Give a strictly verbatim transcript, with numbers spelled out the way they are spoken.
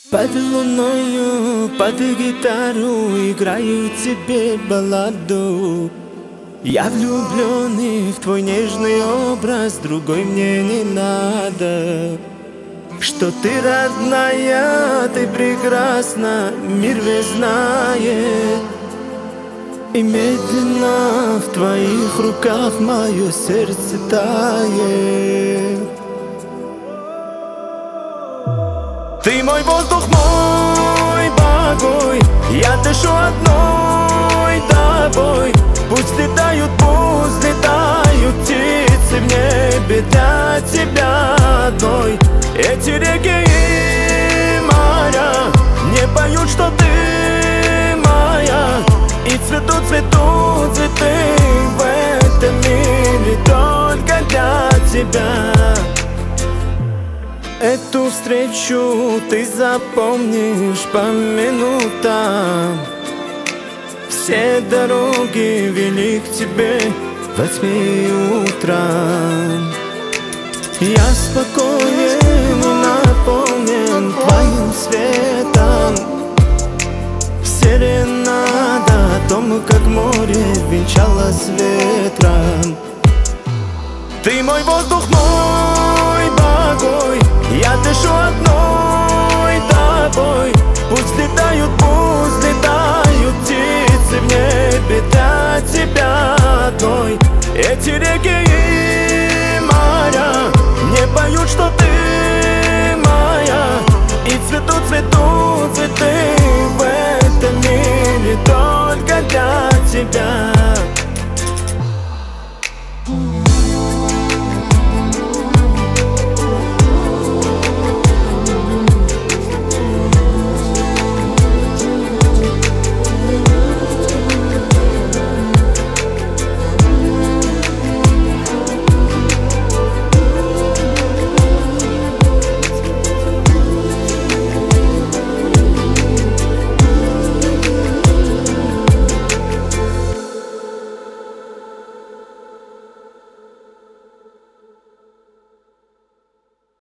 Под луною, под гитару играю тебе балладу. Я влюбленный в твой нежный образ, другой мне не надо. Что ты родная, ты прекрасна, мир весь знает. И медленно в твоих руках мое сердце тает. Ты мой воздух, мой покой, я дышу одной тобой. Пусть летают, пусть летают птицы в небе для тебя одной. Эти реки и моря не поют, что ты моя. И цветут, цветут цветы в этом мире только для тебя. Эту встречу ты запомнишь по минутам. Все дороги вели к тебе во тьме утром. Я спокоен и наполнен твоим светом. Серенада о том, как море венчалось ветром. Ты мой воздух, мой